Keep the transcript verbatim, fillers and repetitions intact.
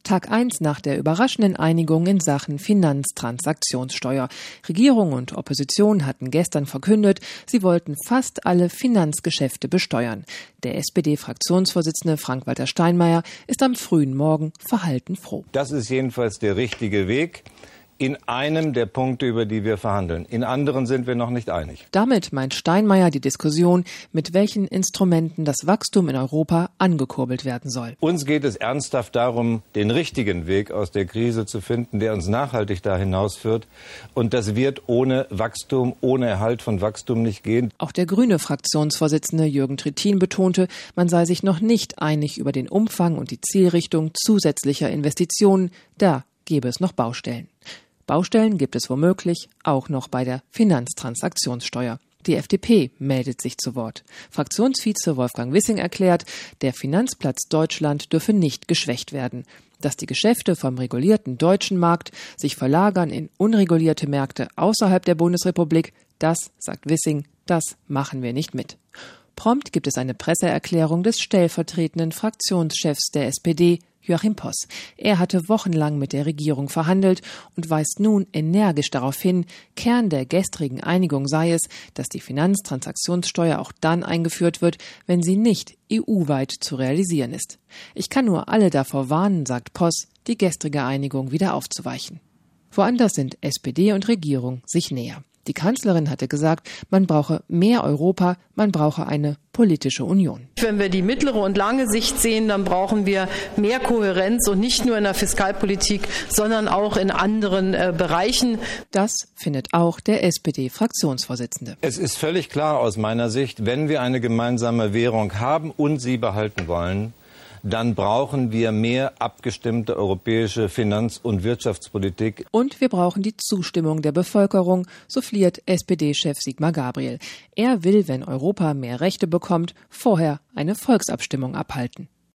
Tag eins nach der überraschenden Einigung in Sachen Finanztransaktionssteuer. Regierung und Opposition hatten gestern verkündet, sie wollten fast alle Finanzgeschäfte besteuern. Der S P D-Fraktionsvorsitzende Frank-Walter Steinmeier ist am frühen Morgen verhalten froh. Das ist jedenfalls der richtige Weg. In einem der Punkte, über die wir verhandeln. In anderen sind wir noch nicht einig. Damit meint Steinmeier die Diskussion, mit welchen Instrumenten das Wachstum in Europa angekurbelt werden soll. Uns geht es ernsthaft darum, den richtigen Weg aus der Krise zu finden, der uns nachhaltig da hinausführt. Und das wird ohne Wachstum, ohne Erhalt von Wachstum nicht gehen. Auch der grüne Fraktionsvorsitzende Jürgen Trittin betonte, man sei sich noch nicht einig über den Umfang und die Zielrichtung zusätzlicher Investitionen. Da gäbe es noch Baustellen. Baustellen gibt es womöglich auch noch bei der Finanztransaktionssteuer. Die F D P meldet sich zu Wort. Fraktionsvize Wolfgang Wissing erklärt, der Finanzplatz Deutschland dürfe nicht geschwächt werden. Dass die Geschäfte vom regulierten deutschen Markt sich verlagern in unregulierte Märkte außerhalb der Bundesrepublik, das, sagt Wissing, das machen wir nicht mit. Prompt gibt es eine Presseerklärung des stellvertretenden Fraktionschefs der S P D, Joachim Poss. Er hatte wochenlang mit der Regierung verhandelt und weist nun energisch darauf hin, Kern der gestrigen Einigung sei es, dass die Finanztransaktionssteuer auch dann eingeführt wird, wenn sie nicht E U-weit zu realisieren ist. Ich kann nur alle davor warnen, sagt Poss, die gestrige Einigung wieder aufzuweichen. Woanders sind S P D und Regierung sich näher. Die Kanzlerin hatte gesagt, man brauche mehr Europa, man brauche eine politische Union. Wenn wir die mittlere und lange Sicht sehen, dann brauchen wir mehr Kohärenz und nicht nur in der Fiskalpolitik, sondern auch in anderen äh, Bereichen. Das findet auch der S P D-Fraktionsvorsitzende. Es ist völlig klar aus meiner Sicht, wenn wir eine gemeinsame Währung haben und sie behalten wollen, dann brauchen wir mehr abgestimmte europäische Finanz- und Wirtschaftspolitik. Und wir brauchen die Zustimmung der Bevölkerung, so fliert S P D-Chef Sigmar Gabriel. Er will, wenn Europa mehr Rechte bekommt, vorher eine Volksabstimmung abhalten.